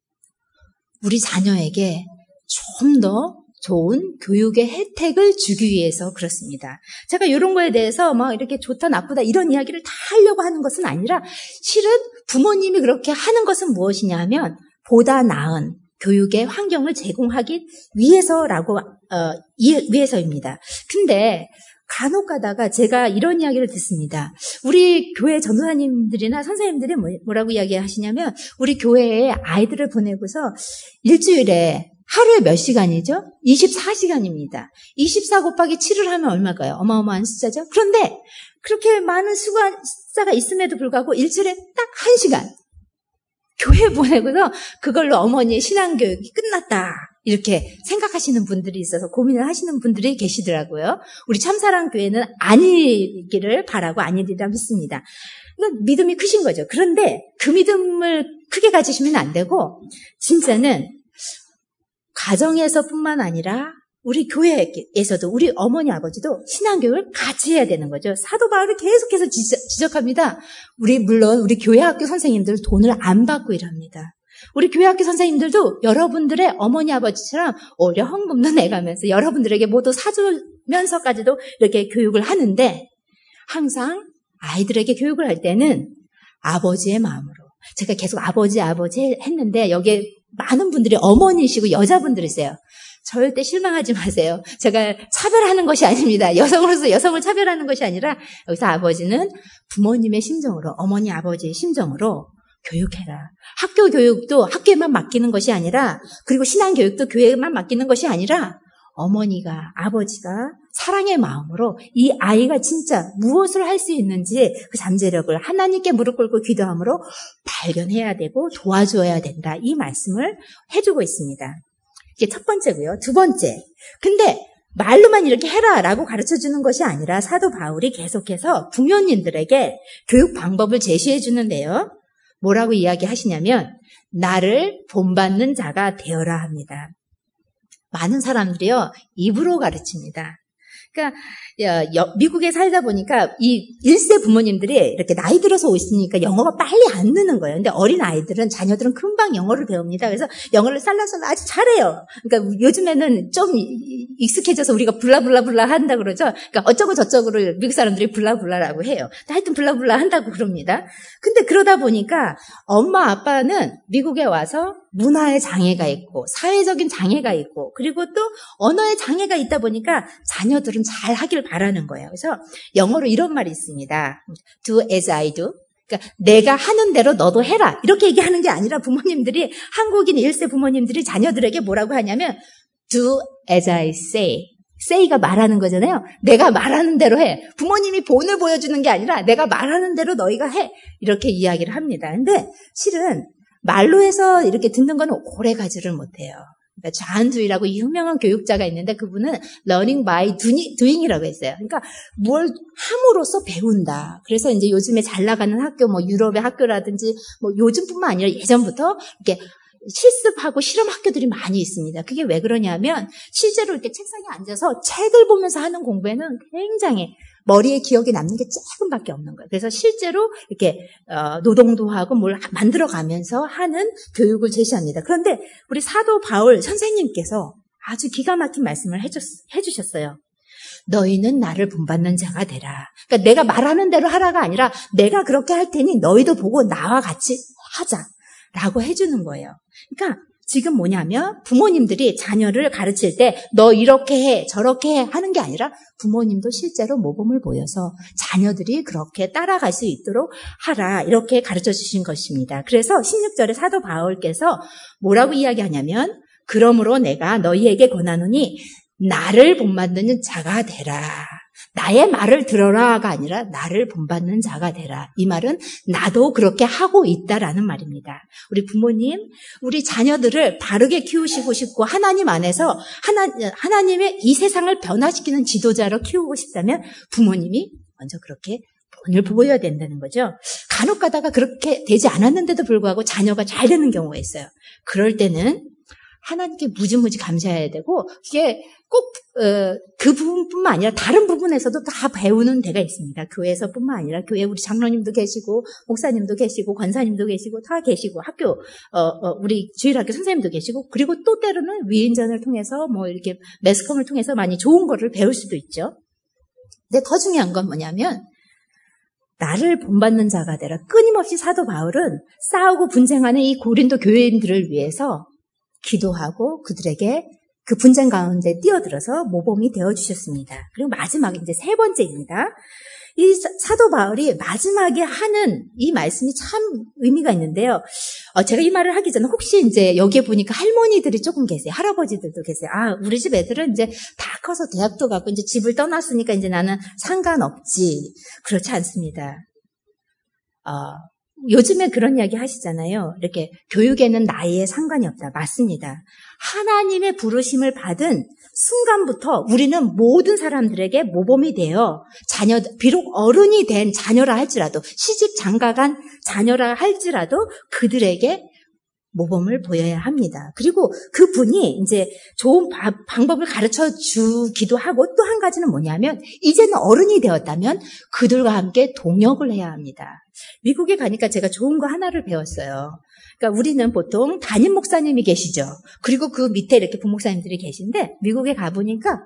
우리 자녀에게 좀 더 좋은 교육의 혜택을 주기 위해서 그렇습니다. 제가 이런 거에 대해서 막 이렇게 좋다 나쁘다 이런 이야기를 다 하려고 하는 것은 아니라 실은 부모님이 그렇게 하는 것은 무엇이냐 하면 보다 나은 교육의 환경을 제공하기 위해서라고 어, 위해서입니다. 근데 간혹 가다가 제가 이런 이야기를 듣습니다. 우리 교회 전도사님들이나 선생님들이 뭐라고 이야기하시냐면 우리 교회에 아이들을 보내고서 일주일에 하루에 몇 시간이죠? 이십사 시간입니다. 이십사 곱하기 칠을 하면 얼마일까요? 어마어마한 숫자죠? 그런데 그렇게 많은 숫자가 있음에도 불구하고 일주일에 딱 한 시간 교회 보내고서 그걸로 어머니의 신앙교육이 끝났다. 이렇게 생각하시는 분들이 있어서 고민을 하시는 분들이 계시더라고요. 우리 참사랑교회는 아니기를 바라고 아니리라 믿습니다. 그러니까 믿음이 크신 거죠. 그런데 그 믿음을 크게 가지시면 안 되고 진짜는 가정에서뿐만 아니라 우리 교회에서도 우리 어머니 아버지도 신앙교육을 같이 해야 되는 거죠. 사도 바울이 계속해서 지적, 지적합니다. 우리 물론 우리 교회 학교 선생님들 돈을 안 받고 일합니다. 우리 교회 학교 선생님들도 여러분들의 어머니 아버지처럼 오히려 헌금도 내가면서 여러분들에게 모두 사주면서까지도 이렇게 교육을 하는데 항상 아이들에게 교육을 할 때는 아버지의 마음으로 제가 계속 아버지 아버지 했는데 여기에 많은 분들이 어머니시고 여자분들이세요. 절대 실망하지 마세요. 제가 차별하는 것이 아닙니다. 여성으로서 여성을 차별하는 것이 아니라 여기서 아버지는 부모님의 심정으로 어머니 아버지의 심정으로 교육해라. 학교 교육도 학교에만 맡기는 것이 아니라 그리고 신앙교육도 교회에만 맡기는 것이 아니라 어머니가 아버지가 사랑의 마음으로 이 아이가 진짜 무엇을 할 수 있는지 그 잠재력을 하나님께 무릎 꿇고 기도함으로 발견해야 되고 도와줘야 된다. 이 말씀을 해주고 있습니다. 이게 첫 번째고요. 두 번째. 근데 말로만 이렇게 해라라고 가르쳐주는 것이 아니라 사도 바울이 계속해서 부모님들에게 교육 방법을 제시해 주는데요. 뭐라고 이야기하시냐면 나를 본받는 자가 되어라 합니다. 많은 사람들이요. 입으로 가르칩니다. 그러니까 미국에 살다 보니까 이 일 세 부모님들이 이렇게 나이 들어서 오시니까 영어가 빨리 안 느는 거예요. 근데 어린 아이들은 자녀들은 금방 영어를 배웁니다. 그래서 영어를 살라살라 아주 잘해요. 그러니까 요즘에는 좀 익숙해져서 우리가 블라블라블라 한다 그러죠. 그러니까 어쩌고 저쩌고를 미국 사람들이 블라블라라고 해요. 하여튼 블라블라 한다고 그럽니다. 근데 그러다 보니까 엄마 아빠는 미국에 와서 문화의 장애가 있고 사회적인 장애가 있고 그리고 또 언어의 장애가 있다 보니까 자녀들은 잘 하길 바라는 거예요. 그래서 영어로 이런 말이 있습니다. Do as I do. 그러니까 내가 하는 대로 너도 해라. 이렇게 얘기하는 게 아니라 부모님들이 한국인 일 세 부모님들이 자녀들에게 뭐라고 하냐면 Do as I say. say가 말하는 거잖아요. 내가 말하는 대로 해. 부모님이 본을 보여주는 게 아니라 내가 말하는 대로 너희가 해. 이렇게 이야기를 합니다. 근데 실은 말로 해서 이렇게 듣는 건 오래 가지를 못해요. 그러니까 존 두이라고 유명한 교육자가 있는데 그분은 learning by doing이라고 했어요. 그러니까 뭘 함으로써 배운다. 그래서 이제 요즘에 잘 나가는 학교, 뭐 유럽의 학교라든지 뭐 요즘뿐만 아니라 예전부터 이렇게 실습하고 실험 학교들이 많이 있습니다. 그게 왜 그러냐면 실제로 이렇게 책상에 앉아서 책을 보면서 하는 공부에는 굉장히 머리에 기억에 남는 게 조금밖에 없는 거예요. 그래서 실제로 이렇게 어, 노동도 하고 뭘 만들어가면서 하는 교육을 제시합니다. 그런데 우리 사도 바울 선생님께서 아주 기가 막힌 말씀을 해줬, 해주셨어요. 너희는 나를 본받는 자가 되라. 그러니까 내가 말하는 대로 하라가 아니라 내가 그렇게 할 테니 너희도 보고 나와 같이 하자라고 해주는 거예요. 그러니까 지금 뭐냐면 부모님들이 자녀를 가르칠 때 너 이렇게 해 저렇게 해 하는 게 아니라 부모님도 실제로 모범을 보여서 자녀들이 그렇게 따라갈 수 있도록 하라 이렇게 가르쳐 주신 것입니다. 그래서 십육 절에 사도 바울께서 뭐라고 이야기하냐면 그러므로 내가 너희에게 권하노니 나를 본받는 자가 되라. 나의 말을 들어라가 아니라 나를 본받는 자가 되라. 이 말은 나도 그렇게 하고 있다라는 말입니다. 우리 부모님, 우리 자녀들을 바르게 키우시고 싶고 하나님 안에서 하나, 하나님의 이 세상을 변화시키는 지도자로 키우고 싶다면 부모님이 먼저 그렇게 본을 보여야 된다는 거죠. 간혹 가다가 그렇게 되지 않았는데도 불구하고 자녀가 잘 되는 경우가 있어요. 그럴 때는 하나님께 무지무지 감사해야 되고 이게 꼭 그 어, 부분뿐만 아니라 다른 부분에서도 다 배우는 데가 있습니다. 교회에서뿐만 아니라 교회 우리 장로님도 계시고 목사님도 계시고 권사님도 계시고 다 계시고 학교 어, 어, 우리 주일학교 선생님도 계시고 그리고 또 때로는 위인전을 통해서 뭐 이렇게 매스컴을 통해서 많이 좋은 거를 배울 수도 있죠. 근데 더 중요한 건 뭐냐면 나를 본받는 자가 되라. 끊임없이 사도 바울은 싸우고 분쟁하는 이 고린도 교회인들을 위해서 기도하고 그들에게 그 분쟁 가운데 뛰어들어서 모범이 되어주셨습니다. 그리고 마지막 이제 세 번째입니다. 이 사도 바울이 마지막에 하는 이 말씀이 참 의미가 있는데요. 어, 제가 이 말을 하기 전에 혹시 이제 여기에 보니까 할머니들이 조금 계세요. 할아버지들도 계세요. 아, 우리 집 애들은 이제 다 커서 대학도 가고 이제 집을 떠났으니까 이제 나는 상관없지. 그렇지 않습니다. 어, 요즘에 그런 이야기 하시잖아요. 이렇게 교육에는 나이에 상관이 없다. 맞습니다. 하나님의 부르심을 받은 순간부터 우리는 모든 사람들에게 모범이 되어 자녀, 비록 어른이 된 자녀라 할지라도 시집 장가간 자녀라 할지라도 그들에게 모범을 보여야 합니다. 그리고 그분이 이제 좋은 바, 방법을 가르쳐 주기도 하고 또 한 가지는 뭐냐면 이제는 어른이 되었다면 그들과 함께 동역을 해야 합니다. 미국에 가니까 제가 좋은 거 하나를 배웠어요. 그러니까 우리는 보통 담임 목사님이 계시죠. 그리고 그 밑에 이렇게 부목사님들이 계신데 미국에 가보니까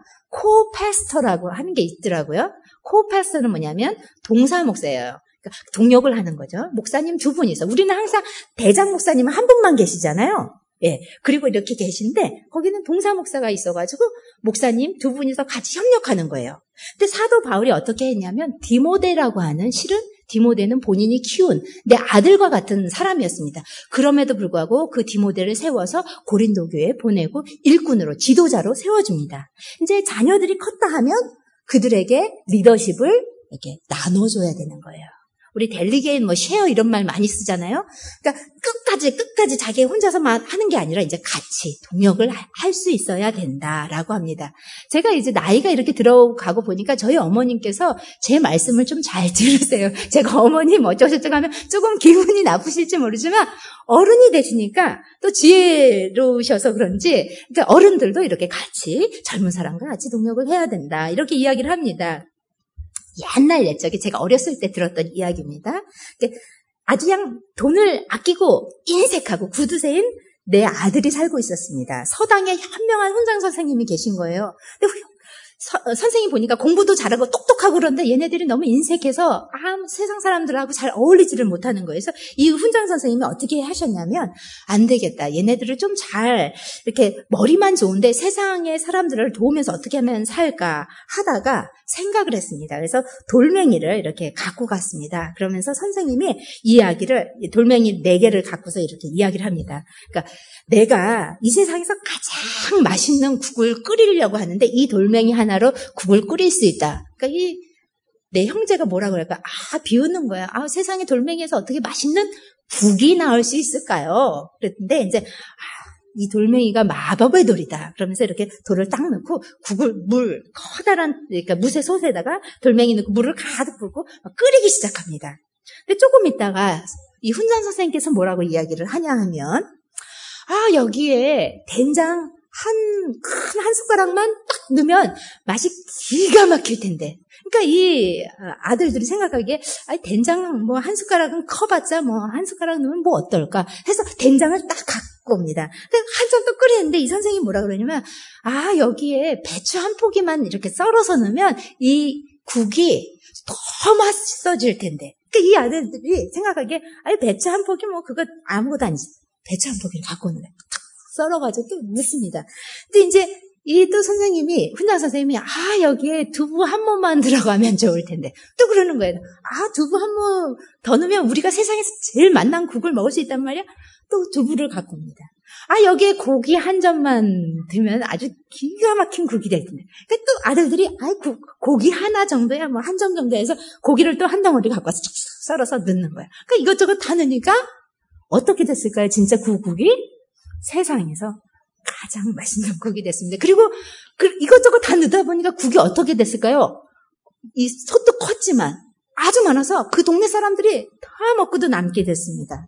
코패스터라고 하는 게 있더라고요. 코패스터는 뭐냐면 동사 목사예요. 그러니까 동역을 하는 거죠. 목사님 두 분이서. 우리는 항상 대장 목사님은 한 분만 계시잖아요. 예. 그리고 이렇게 계신데 거기는 동사 목사가 있어가지고 목사님 두 분이서 같이 협력하는 거예요. 근데 사도 바울이 어떻게 했냐면 디모데라고 하는 실은 디모데는 본인이 키운 내 아들과 같은 사람이었습니다. 그럼에도 불구하고 그 디모데를 세워서 고린도 교회에 보내고 일꾼으로 지도자로 세워줍니다. 이제 자녀들이 컸다 하면 그들에게 리더십을 이렇게 나눠줘야 되는 거예요. 우리 델리게이트 뭐 쉐어 이런 말 많이 쓰잖아요. 그러니까 끝까지 끝까지 자기 혼자서만 하는 게 아니라 이제 같이 동역을 할 수 있어야 된다라고 합니다. 제가 이제 나이가 이렇게 들어가고 보니까 저희 어머님께서 제 말씀을 좀 잘 들으세요. 제가 어머님 어쩌고저쩌고 하면 조금 기분이 나쁘실지 모르지만 어른이 되시니까 또 지혜로우셔서 그런지 그러니까 어른들도 이렇게 같이 젊은 사람과 같이 동역을 해야 된다. 이렇게 이야기를 합니다. 옛날 옛적에 제가 어렸을 때 들었던 이야기입니다. 아주 그냥 돈을 아끼고 인색하고 구두쇠인 내 아들이 살고 있었습니다. 서당에 현명한 훈장 선생님이 계신 거예요. 근데 서, 선생님 보니까 공부도 잘하고 똑똑한 똑똑하고 그런데 얘네들이 너무 인색해서 아무 세상 사람들하고 잘 어울리지를 못하는 거예요. 그래서 이 훈장 선생님이 어떻게 하셨냐면 안 되겠다. 얘네들을 좀 잘 이렇게 머리만 좋은데 세상의 사람들을 도우면서 어떻게 하면 살까 하다가 생각을 했습니다. 그래서 돌멩이를 이렇게 갖고 갔습니다. 그러면서 선생님이 이야기를 돌멩이 네 개를 갖고서 이렇게 이야기를 합니다. 그러니까 내가 이 세상에서 가장 맛있는 국을 끓이려고 하는데 이 돌멩이 하나로 국을 끓일 수 있다. 그러니까 이 내 형제가 뭐라고 그럴까? 아, 비웃는 거야. 아, 세상에 돌멩이에서 어떻게 맛있는 국이 나올 수 있을까요? 그랬는데 이제 아, 이 돌멩이가 마법의 돌이다. 그러면서 이렇게 돌을 딱 넣고 국을 물 커다란 그러니까 무쇠 솥에다가 돌멩이 넣고 물을 가득 붓고 막 끓이기 시작합니다. 근데 조금 있다가 이 훈장 선생님께서 뭐라고 이야기를 하냐 하면 아, 여기에 된장 한, 큰 한 숟가락만 딱 넣으면 맛이 기가 막힐 텐데. 그러니까 이 아들들이 생각하기에, 아, 된장 뭐 한 숟가락은 커봤자 뭐 한 숟가락 넣으면 뭐 어떨까 해서 된장을 딱 갖고 옵니다. 한참 또 끓이는데 이 선생님이 뭐라 그러냐면, 아, 여기에 배추 한 포기만 이렇게 썰어서 넣으면 이 국이 더 맛있어질 텐데. 그러니까 이 아들들이 생각하기에, 아, 배추 한 포기 뭐 그거 아무것도 아니지. 배추 한 포기를 갖고 오는 거예요. 썰어가지고 넣습니다. 근데 이제 이 또 선생님이, 훈장 선생님이, 아, 여기에 두부 한 모만 들어가면 좋을 텐데. 또 그러는 거예요. 아, 두부 한 모 더 넣으면 우리가 세상에서 제일 맛난 국을 먹을 수 있단 말이야? 또 두부를 갖고 옵니다. 아, 여기에 고기 한 점만 넣으면 아주 기가 막힌 국이 될 텐데. 그러니까 또 아들들이, 아, 고기 하나 정도야, 뭐 한 점 정도 해서 고기를 또 한 덩어리 갖고 와서 썰어서 넣는 거야. 그러니까 이것저것 다 넣으니까 어떻게 됐을까요? 진짜 그 국이 세상에서 가장 맛있는 국이 됐습니다. 그리고 그 이것저것 다 넣다 보니까 국이 어떻게 됐을까요? 이 솥도 컸지만 아주 많아서 그 동네 사람들이 다 먹고도 남게 됐습니다.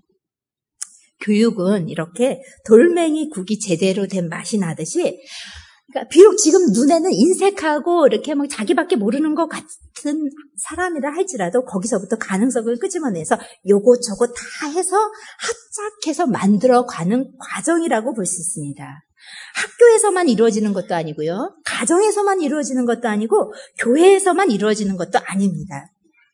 교육은 이렇게 돌멩이 국이 제대로 된 맛이 나듯이, 그러니까 비록 지금 눈에는 인색하고 이렇게 막 자기밖에 모르는 것 같은 사람이라 할지라도 거기서부터 가능성을 끄집어내서 요것저것 다 해서 합작해서 만들어가는 과정이라고 볼 수 있습니다. 학교에서만 이루어지는 것도 아니고요. 가정에서만 이루어지는 것도 아니고 교회에서만 이루어지는 것도 아닙니다.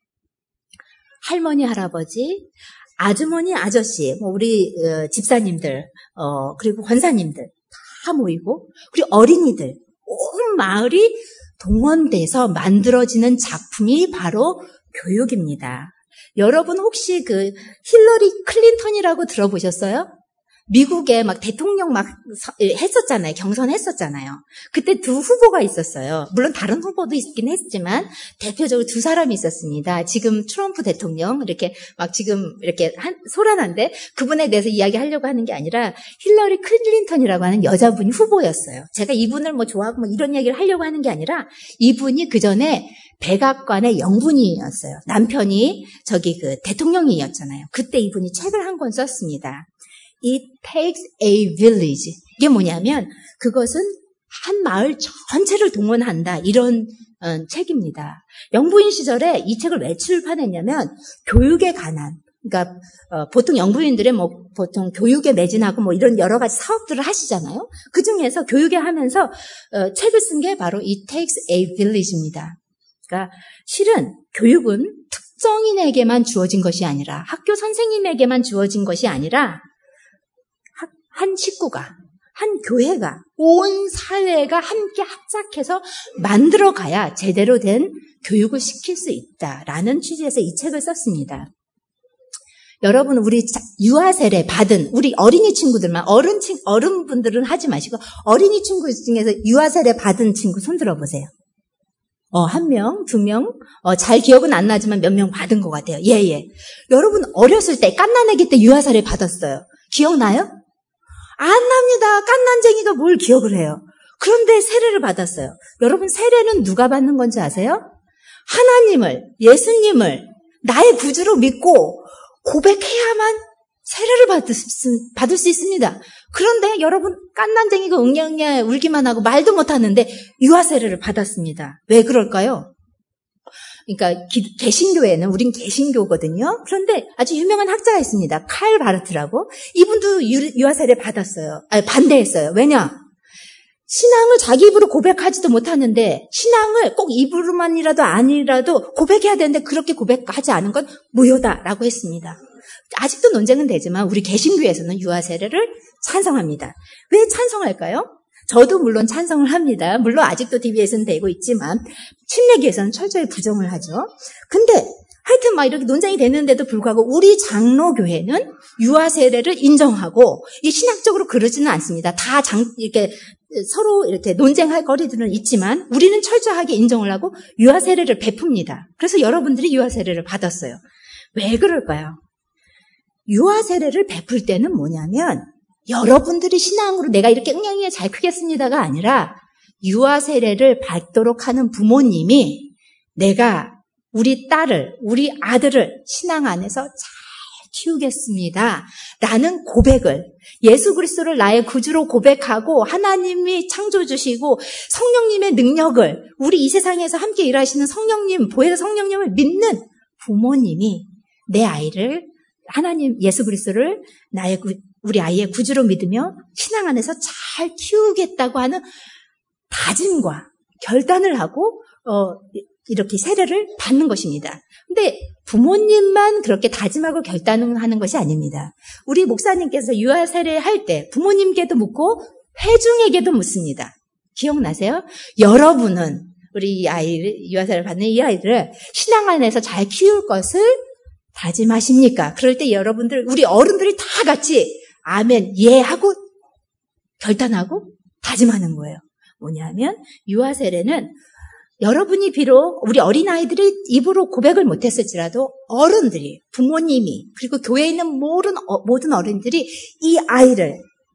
할머니, 할아버지, 아주머니, 아저씨, 뭐 우리 어, 집사님들, 어, 그리고 권사님들 다 모이고, 그리고 어린이들, 온 마을이 동원돼서 만들어지는 작품이 바로 교육입니다. 여러분 혹시 그 힐러리 클린턴이라고 들어보셨어요? 미국에 막 대통령 막 했었잖아요. 경선했었잖아요. 그때 두 후보가 있었어요. 물론 다른 후보도 있긴 했지만 대표적으로 두 사람이 있었습니다. 지금 트럼프 대통령 이렇게 막 지금 이렇게 한, 소란한데 그분에 대해서 이야기하려고 하는 게 아니라 힐러리 클린턴이라고 하는 여자분이 후보였어요. 제가 이분을 뭐 좋아하고 뭐 이런 얘기를 하려고 하는 게 아니라 이분이 그 전에 백악관의 영분이었어요. 남편이 저기 그 대통령이었잖아요. 그때 이분이 책을 한 권 썼습니다. It takes a village. 이게 뭐냐면 그것은 한 마을 전체를 동원한다. 이런 어, 책입니다. 영부인 시절에 이 책을 왜 출판했냐면 교육에 관한, 그러니까 어, 보통 영부인들의 뭐 보통 교육에 매진하고 뭐 이런 여러 가지 사업들을 하시잖아요. 그 중에서 교육에 하면서 어, 책을 쓴 게 바로 It takes a village입니다. 그러니까 실은 교육은 특정인에게만 주어진 것이 아니라 학교 선생님에게만 주어진 것이 아니라 한 식구가, 한 교회가, 온 사회가 함께 합작해서 만들어가야 제대로 된 교육을 시킬 수 있다라는 취지에서 이 책을 썼습니다. 여러분, 우리 유아 세례 받은 우리 어린이 친구들만, 어른 친 어른분들은 하지 마시고 어린이 친구 중에서 유아 세례 받은 친구 손 들어보세요. 어, 한 명, 두 명, 어, 잘 기억은 안 나지만 몇 명 받은 것 같아요. 예, 예. 여러분 어렸을 때 갓난아기 때 유아 세례 받았어요. 기억나요? 안 납니다. 깐난쟁이가 뭘 기억을 해요. 그런데 세례를 받았어요. 여러분 세례는 누가 받는 건지 아세요? 하나님을, 예수님을 나의 구주로 믿고 고백해야만 세례를 받을 수, 받을 수 있습니다. 그런데 여러분 깐난쟁이가 응냥냥 울기만 하고 말도 못하는데 유아 세례를 받았습니다. 왜 그럴까요? 그러니까 기, 개신교에는 우린 개신교거든요. 그런데 아주 유명한 학자가 있습니다. 칼 바르트라고. 이분도 유, 유아 세례 받았어요. 아니 반대했어요. 왜냐? 신앙을 자기 입으로 고백하지도 못하는데 신앙을 꼭 입으로만이라도 아니라도 고백해야 되는데 그렇게 고백하지 않은 건 무효다라고 했습니다. 아직도 논쟁은 되지만 우리 개신교에서는 유아 세례를 찬성합니다. 왜 찬성할까요? 저도 물론 찬성을 합니다. 물론 아직도 디비에이에서는 되고 있지만 침례교에서는 철저히 부정을 하죠. 근데 하여튼 막 이렇게 논쟁이 되는데도 불구하고 우리 장로교회는 유아 세례를 인정하고 이 신학적으로 그러지는 않습니다. 다 장, 이렇게 서로 이렇게 논쟁할 거리들은 있지만 우리는 철저하게 인정을 하고 유아 세례를 베풉니다. 그래서 여러분들이 유아 세례를 받았어요. 왜 그럴까요? 유아 세례를 베풀 때는 뭐냐면 여러분들이 신앙으로 내가 이렇게 응양이에 잘 크겠습니다가 아니라 유아 세례를 받도록 하는 부모님이 내가 우리 딸을, 우리 아들을 신앙 안에서 잘 키우겠습니다. 라는 고백을 예수 그리스도를 나의 구주로 고백하고 하나님이 창조주시고 성령님의 능력을 우리 이 세상에서 함께 일하시는 성령님, 보혜사 성령님을 믿는 부모님이 내 아이를 하나님 예수 그리스도를 나의 구, 우리 아이의 구주로 믿으며 신앙 안에서 잘 키우겠다고 하는 다짐과 결단을 하고 어, 이렇게 세례를 받는 것입니다. 근데 부모님만 그렇게 다짐하고 결단을 하는 것이 아닙니다. 우리 목사님께서 유아 세례할 때 부모님께도 묻고 회중에게도 묻습니다. 기억나세요? 여러분은 우리 이 아이를, 유아 세례를 받는 이 아이를 신앙 안에서 잘 키울 것을 다짐하십니까? 그럴 때 여러분들, 우리 어른들이 다 같이 아멘, 예 하고 결단하고 다짐하는 거예요. 뭐냐면 유아 세례는 여러분이 비록 우리 어린아이들이 입으로 고백을 못했을지라도 어른들이, 부모님이, 그리고 교회에 있는 모든, 모든 어른들이 이 아이를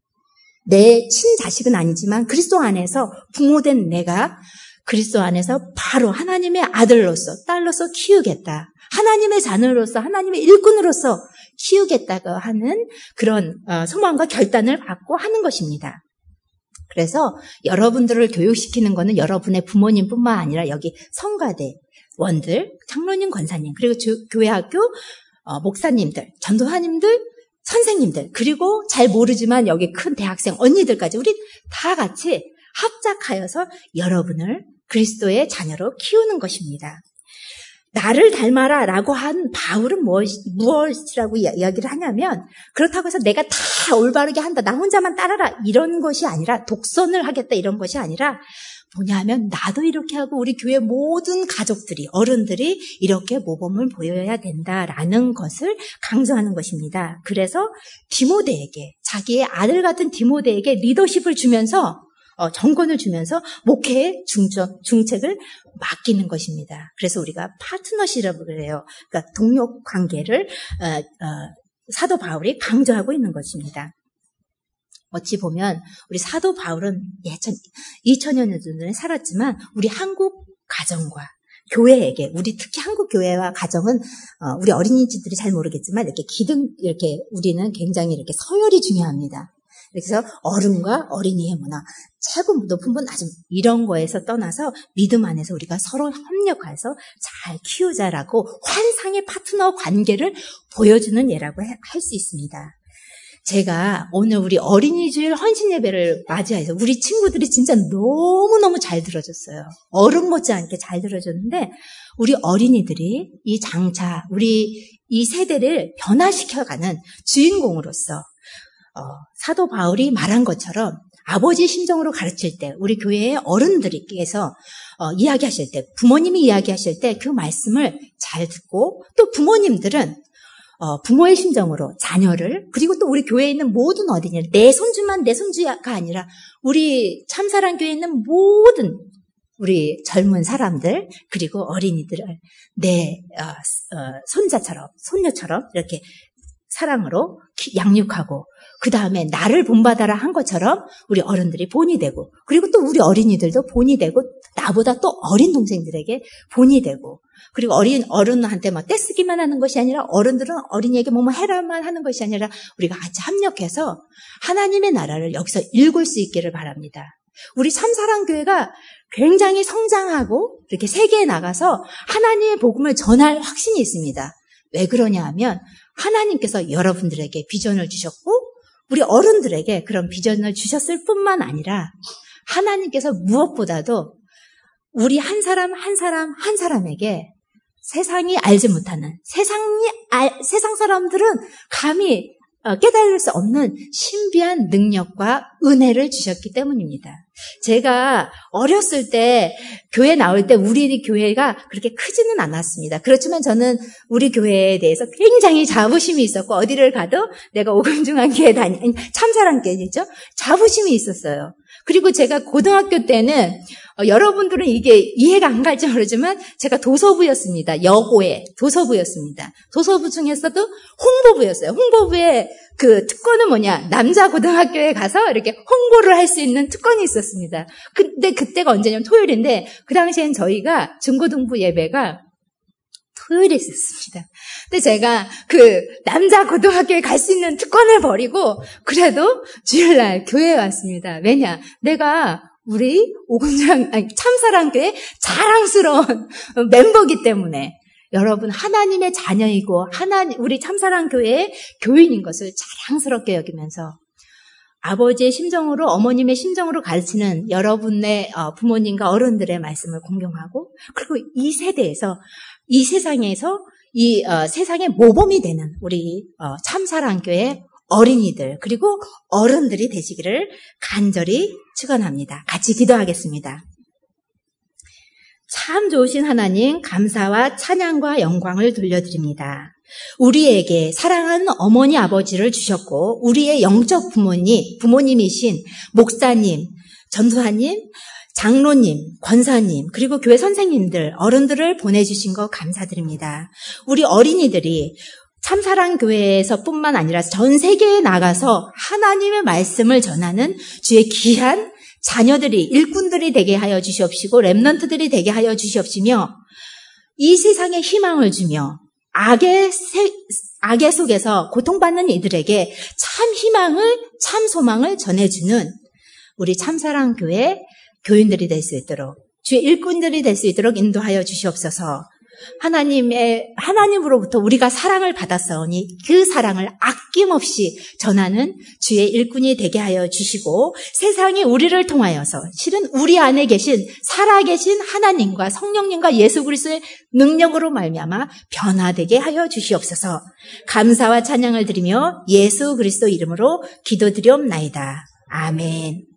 내 친자식은 아니지만 그리스도 안에서 부모된 내가 그리스도 안에서 바로 하나님의 아들로서, 딸로서 키우겠다. 하나님의 자녀로서, 하나님의 일꾼으로서 키우겠다고 하는 그런 소망과 결단을 갖고 하는 것입니다. 그래서 여러분들을 교육시키는 것은 여러분의 부모님뿐만 아니라 여기 성가대, 원들, 장로님, 권사님, 그리고 주, 교회학교 어, 목사님들, 전도사님들, 선생님들, 그리고 잘 모르지만 여기 큰 대학생 언니들까지 우리 다 같이 합작하여서 여러분을 그리스도의 자녀로 키우는 것입니다. 나를 닮아라 라고 한 바울은 무엇, 무엇이라고 이야기를 하냐면 그렇다고 해서 내가 다 올바르게 한다, 나 혼자만 따라라 이런 것이 아니라 독선을 하겠다 이런 것이 아니라 뭐냐면 나도 이렇게 하고 우리 교회 모든 가족들이, 어른들이 이렇게 모범을 보여야 된다라는 것을 강조하는 것입니다. 그래서 디모데에게, 자기의 아들 같은 디모데에게 리더십을 주면서 어, 정권을 주면서 목회의 중적, 중책을 맡기는 것입니다. 그래서 우리가 파트너십이라고 그래요. 그러니까 동료 관계를 어, 어, 사도 바울이 강조하고 있는 것입니다. 어찌 보면 우리 사도 바울은 예천, 이천여 년 전에 살았지만 우리 한국 가정과 교회에게, 우리 특히 한국 교회와 가정은 어, 우리 어린이집들이 잘 모르겠지만 이렇게 기둥, 이렇게 우리는 굉장히 이렇게 서열이 중요합니다. 그래서 어른과 어린이의 문화, 최고 높은 분, 낮은 이런 거에서 떠나서 믿음 안에서 우리가 서로 협력해서 잘 키우자라고 환상의 파트너 관계를 보여주는 예라고 할 수 있습니다. 제가 오늘 우리 어린이주일 헌신 예배를 맞이해서 우리 친구들이 진짜 너무너무 잘 들어줬어요. 어른 못지않게 잘 들어줬는데 우리 어린이들이 이 장차 우리 이 세대를 변화시켜가는 주인공으로서 어, 사도 바울이 말한 것처럼 아버지 심정으로 가르칠 때 우리 교회의 어른들께서 어, 이야기하실 때, 부모님이 이야기하실 때 그 말씀을 잘 듣고 또 부모님들은 어, 부모의 심정으로 자녀를, 그리고 또 우리 교회에 있는 모든 어린이를, 내 손주만 내 손주가 아니라 우리 참사랑 교회에 있는 모든 우리 젊은 사람들 그리고 어린이들을 내 어, 어, 손자처럼 손녀처럼 이렇게 사랑으로 양육하고 그 다음에 나를 본받아라 한 것처럼 우리 어른들이 본이 되고, 그리고 또 우리 어린이들도 본이 되고, 나보다 또 어린 동생들에게 본이 되고, 그리고 어린 어른한테 막 떼쓰기만 하는 것이 아니라 어른들은 어린이에게 뭐뭐 해라만 하는 것이 아니라 우리가 같이 합력해서 하나님의 나라를 여기서 일굴 수 있기를 바랍니다. 우리 참사랑교회가 굉장히 성장하고 이렇게 세계에 나가서 하나님의 복음을 전할 확신이 있습니다. 왜 그러냐 하면 하나님께서 여러분들에게 비전을 주셨고 우리 어른들에게 그런 비전을 주셨을 뿐만 아니라 하나님께서 무엇보다도 우리 한 사람 한 사람 한 사람에게 세상이 알지 못하는, 세상이 알, 세상 사람들은 감히 깨달을 수 없는 신비한 능력과 은혜를 주셨기 때문입니다. 제가 어렸을 때 교회 나올 때 우리 교회가 그렇게 크지는 않았습니다. 그렇지만 저는 우리 교회에 대해서 굉장히 자부심이 있었고, 어디를 가도 내가 오금중앙교회 다니, 참사랑교회죠. 자부심이 있었어요. 그리고 제가 고등학교 때는 어, 여러분들은 이게 이해가 안 갈지 모르지만 제가 도서부였습니다. 여고에 도서부였습니다. 도서부 중에서도 홍보부였어요. 홍보부의 그 특권은 뭐냐? 남자 고등학교에 가서 이렇게 홍보를 할 수 있는 특권이 있었습니다. 근데 그때가 언제냐면 토요일인데, 그 당시엔 저희가 중고등부 예배가 토요일에 있었습니다. 근데 제가 그 남자 고등학교에 갈 수 있는 특권을 버리고 그래도 주일날 교회에 왔습니다. 왜냐? 내가 우리 오금장, 아니, 참사랑교회 자랑스러운 멤버이기 때문에. 여러분, 하나님의 자녀이고 하나님, 우리 참사랑교회의 교인인 것을 자랑스럽게 여기면서 아버지의 심정으로, 어머님의 심정으로 가르치는 여러분의 부모님과 어른들의 말씀을 공경하고, 그리고 이 세대에서, 이 세상에서 이 어, 세상의 모범이 되는 우리 어, 참사랑교회 어린이들 그리고 어른들이 되시기를 간절히 축원합니다. 같이 기도하겠습니다. 참 좋으신 하나님, 감사와 찬양과 영광을 돌려드립니다. 우리에게 사랑하는 어머니 아버지를 주셨고, 우리의 영적 부모님, 부모님이신 목사님, 전도사님, 장로님, 권사님, 그리고 교회 선생님들, 어른들을 보내주신 거 감사드립니다. 우리 어린이들이 참사랑교회에서 뿐만 아니라 전 세계에 나가서 하나님의 말씀을 전하는 주의 귀한 자녀들이, 일꾼들이 되게 하여 주시옵시고 렘넌트들이 되게 하여 주시옵시며, 이 세상에 희망을 주며 악의, 세, 악의 속에서 고통받는 이들에게 참 희망을, 참 소망을 전해주는 우리 참사랑교회 교인들이 될 수 있도록, 주의 일꾼들이 될 수 있도록 인도하여 주시옵소서. 하나님의, 하나님으로부터 우리가 사랑을 받았사오니 그 사랑을 아낌없이 전하는 주의 일꾼이 되게 하여 주시고, 세상이 우리를 통하여서 실은 우리 안에 계신 살아계신 하나님과 성령님과 예수 그리스도의 능력으로 말미암아 변화되게 하여 주시옵소서. 감사와 찬양을 드리며 예수 그리스도 이름으로 기도드리옵나이다. 아멘.